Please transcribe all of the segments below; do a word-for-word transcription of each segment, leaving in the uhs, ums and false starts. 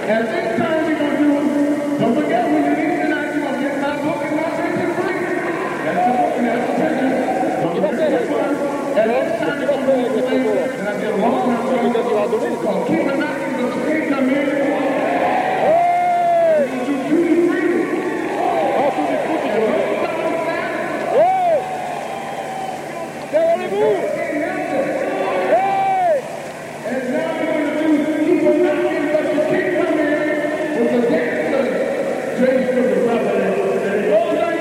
And this time we're going to do, don't forget when you leave tonight, you're going to get my book and my picture free. That's the book and that's the picture. But the picture first, and this time we're going to do the thing, and I did a long time ago, called Keep It Knocking, the street come in. Hey! You do Tutti Frutti. Oh, Tutti Frutti. And what about Saturday? Hey! There are the moves. Hey! And now we're going to do Keep It Knocking, but you keep coming in with the dancer. James took the brother and it goes like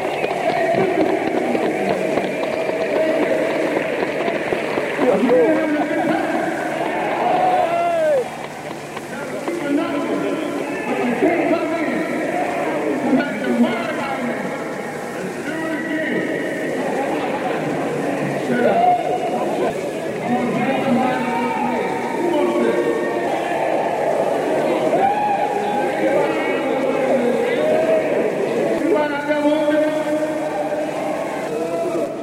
Io